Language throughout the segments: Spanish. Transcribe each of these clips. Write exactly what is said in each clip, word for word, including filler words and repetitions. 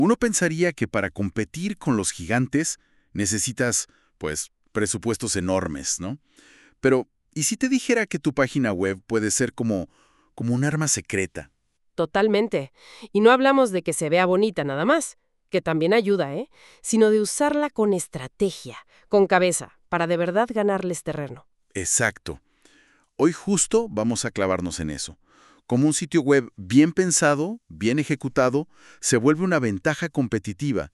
Uno pensaría que para competir con los gigantes necesitas, pues, presupuestos enormes, ¿no? Pero, ¿y si te dijera que tu página web puede ser como, como un arma secreta? Totalmente. Y no hablamos de que se vea bonita nada más, que también ayuda, ¿eh? Sino de usarla con estrategia, con cabeza, para de verdad ganarles terreno. Exacto. Hoy justo vamos a clavarnos en eso. Como un sitio web bien pensado, bien ejecutado, se vuelve una ventaja competitiva,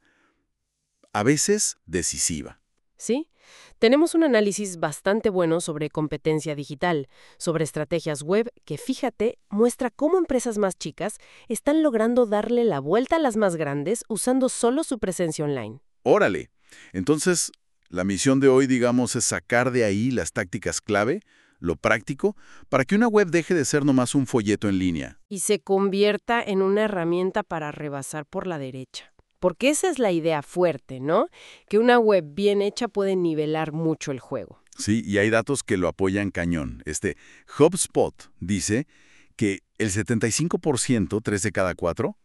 a veces decisiva. ¿Sí? Tenemos un análisis bastante bueno sobre competencia digital, sobre estrategias web que, fíjate, muestra cómo empresas más chicas están logrando darle la vuelta a las más grandes usando solo su presencia online. Órale. Entonces, la misión de hoy, digamos, es sacar de ahí las tácticas clave, lo práctico, para que una web deje de ser nomás un folleto en línea. Y se convierta en una herramienta para rebasar por la derecha. Porque esa es la idea fuerte, ¿no? Que una web bien hecha puede nivelar mucho el juego. Sí, y hay datos que lo apoyan cañón. Este HubSpot dice que el setenta y cinco por ciento, tres de cada cuatro,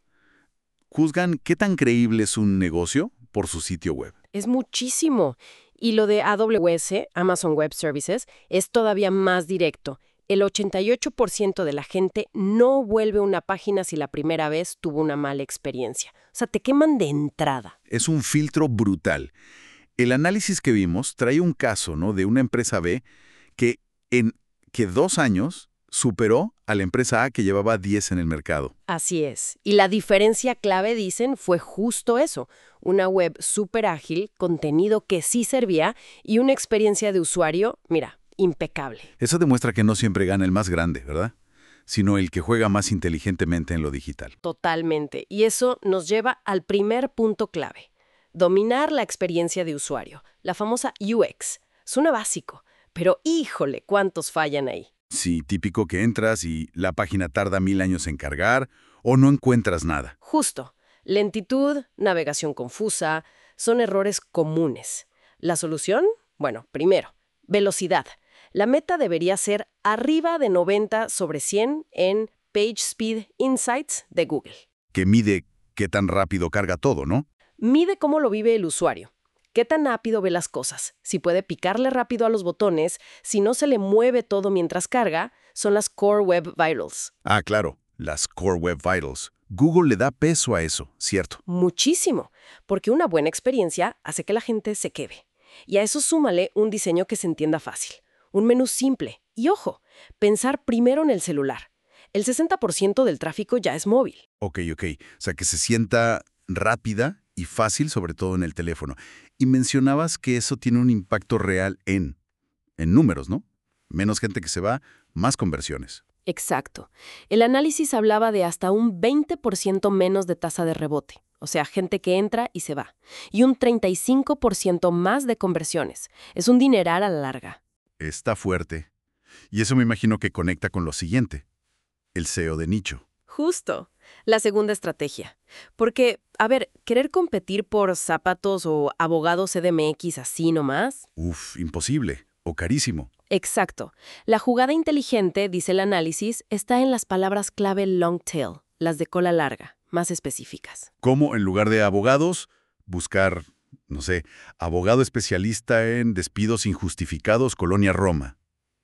juzgan qué tan creíble es un negocio por su sitio web. Es muchísimo. Y lo de A W S, Amazon Web Services, es todavía más directo. El ochenta y ocho por ciento de la gente no vuelve a una página si la primera vez tuvo una mala experiencia. O sea, te queman de entrada. Es un filtro brutal. El análisis que vimos trae un caso, ¿no?, de una empresa B que en que dos años superó a la empresa A que llevaba diez en el mercado. Así es. Y la diferencia clave, dicen, fue justo eso. Una web súper ágil, contenido que sí servía y una experiencia de usuario, mira, impecable. Eso demuestra que no siempre gana el más grande, ¿verdad? Sino el que juega más inteligentemente en lo digital. Totalmente. Y eso nos lleva al primer punto clave. Dominar la experiencia de usuario, la famosa U X. Suena básico, pero híjole, ¿cuántos fallan ahí? Sí, típico que entras y la página tarda mil años en cargar o no encuentras nada. Justo. Lentitud, navegación confusa, son errores comunes. ¿La solución? Bueno, primero, velocidad. La meta debería ser arriba de noventa sobre cien en PageSpeed Insights de Google. Que mide qué tan rápido carga todo, ¿no? Mide cómo lo vive el usuario. ¿Qué tan rápido ve las cosas? Si puede picarle rápido a los botones, si no se le mueve todo mientras carga, son las Core Web Vitals. Ah, claro, las Core Web Vitals. Google le da peso a eso, ¿cierto? Muchísimo, porque una buena experiencia hace que la gente se quede. Y a eso súmale un diseño que se entienda fácil, un menú simple. Y ojo, pensar primero en el celular. El sesenta por ciento del tráfico ya es móvil. Ok, ok. O sea, que se sienta rápida y fácil, sobre todo en el teléfono. Y mencionabas que eso tiene un impacto real en, en números, ¿no? Menos gente que se va, más conversiones. Exacto. El análisis hablaba de hasta un veinte por ciento menos de tasa de rebote, o sea, gente que entra y se va, y un treinta y cinco por ciento más de conversiones. Es un dineral a la larga. Está fuerte. Y eso me imagino que conecta con lo siguiente, el S E O de nicho. Justo. La segunda estrategia. Porque, a ver, querer competir por zapatos o abogados C D M X así nomás. Uf, imposible o carísimo. Exacto. La jugada inteligente, dice el análisis, está en las palabras clave long tail, las de cola larga, más específicas. ¿Cómo en lugar de abogados, buscar, no sé, abogado especialista en despidos injustificados Colonia Roma?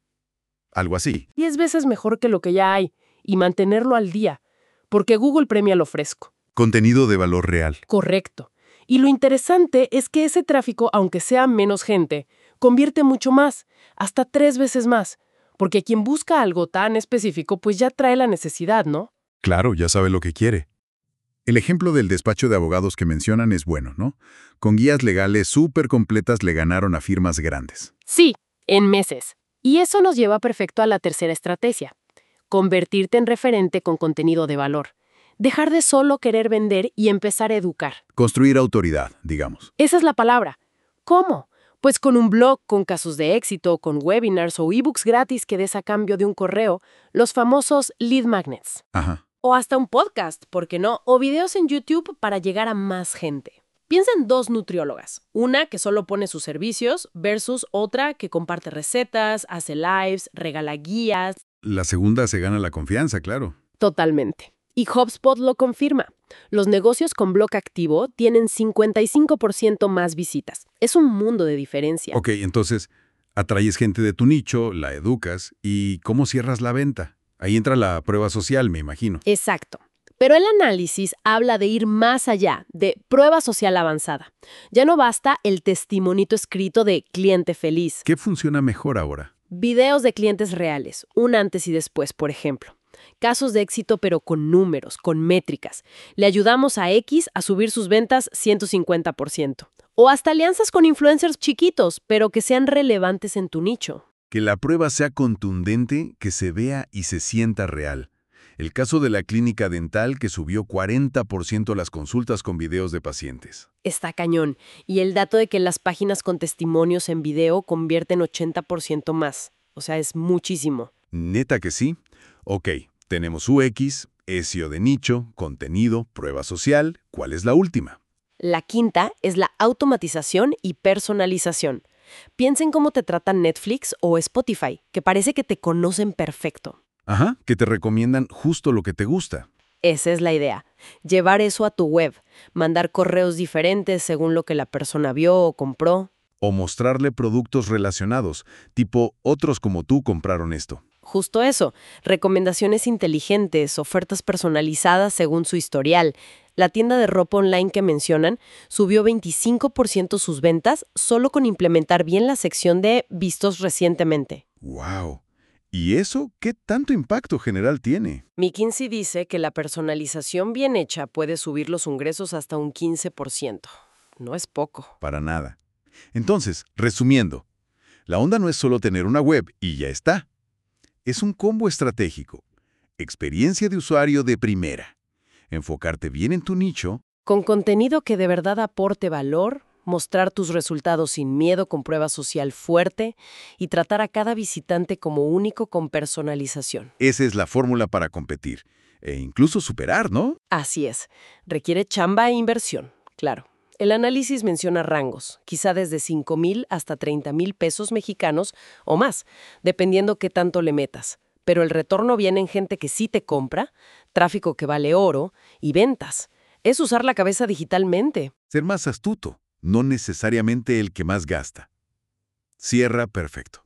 Algo así. Diez veces mejor que lo que ya hay, y mantenerlo al día, porque Google premia lo fresco. Contenido de valor real. Correcto. Y lo interesante es que ese tráfico, aunque sea menos gente, convierte mucho más, hasta tres veces más, porque quien busca algo tan específico pues ya trae la necesidad, ¿no? Claro, ya sabe lo que quiere. El ejemplo del despacho de abogados que mencionan es bueno, ¿no? Con guías legales súper completas le ganaron a firmas grandes. Sí, en meses. Y eso nos lleva perfecto a la tercera estrategia. Convertirte en referente con contenido de valor. Dejar de solo querer vender y empezar a educar. Construir autoridad, digamos. Esa es la palabra. ¿Cómo? Pues con un blog, con casos de éxito, con webinars o ebooks gratis que des a cambio de un correo, los famosos lead magnets. Ajá. O hasta un podcast, ¿por qué no? O videos en YouTube para llegar a más gente. Piensa en dos nutriólogas. Una que solo pone sus servicios versus otra que comparte recetas, hace lives, regala guías. La segunda se gana la confianza, claro. Totalmente. Y HubSpot lo confirma. Los negocios con blog activo tienen cincuenta y cinco por ciento más visitas. Es un mundo de diferencia. Ok, entonces, atraes gente de tu nicho, la educas, ¿y cómo cierras la venta? Ahí entra la prueba social, me imagino. Exacto. Pero el análisis habla de ir más allá, de prueba social avanzada. Ya no basta el testimonito escrito de cliente feliz. ¿Qué funciona mejor ahora? Videos de clientes reales, un antes y después, por ejemplo. Casos de éxito pero con números, con métricas. Le ayudamos a X a subir sus ventas ciento cincuenta por ciento. O hasta alianzas con influencers chiquitos, pero que sean relevantes en tu nicho. Que la prueba sea contundente, que se vea y se sienta real. El caso de la clínica dental que subió cuarenta por ciento las consultas con videos de pacientes. Está cañón. Y el dato de que las páginas con testimonios en video convierten ochenta por ciento más. O sea, es muchísimo. ¿Neta que sí? Ok, tenemos U X, S E O de nicho, contenido, prueba social. ¿Cuál es la última? La quinta es la automatización y personalización. Piensa en cómo te tratan Netflix o Spotify, que parece que te conocen perfecto. Ajá, que te recomiendan justo lo que te gusta. Esa es la idea. Llevar eso a tu web, mandar correos diferentes según lo que la persona vio o compró. O mostrarle productos relacionados, tipo otros como tú compraron esto. Justo eso, recomendaciones inteligentes, ofertas personalizadas según su historial. La tienda de ropa online que mencionan subió veinticinco por ciento sus ventas solo con implementar bien la sección de vistos recientemente. ¡Wow! ¿Y eso qué tanto impacto general tiene? McKinsey dice que la personalización bien hecha puede subir los ingresos hasta un quince por ciento. No es poco. Para nada. Entonces, resumiendo, la onda no es solo tener una web y ya está. Es un combo estratégico. Experiencia de usuario de primera. Enfocarte bien en tu nicho. Con contenido que de verdad aporte valor, mostrar tus resultados sin miedo con prueba social fuerte y tratar a cada visitante como único con personalización. Esa es la fórmula para competir. E incluso superar, ¿no? Así es. Requiere chamba e inversión, claro. El análisis menciona rangos, quizá desde cinco mil hasta treinta mil pesos mexicanos o más, dependiendo qué tanto le metas. Pero el retorno viene en gente que sí te compra, tráfico que vale oro y ventas. Es usar la cabeza digitalmente. Ser más astuto, no necesariamente el que más gasta. Cierra perfecto.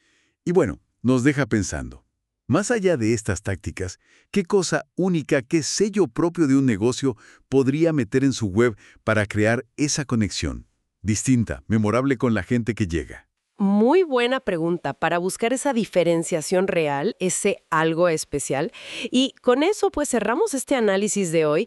Y bueno, nos deja pensando. Más allá de estas tácticas, ¿qué cosa única, qué sello propio de un negocio podría meter en su web para crear esa conexión distinta, memorable con la gente que llega? Muy buena pregunta para buscar esa diferenciación real, ese algo especial. Y con eso pues cerramos este análisis de hoy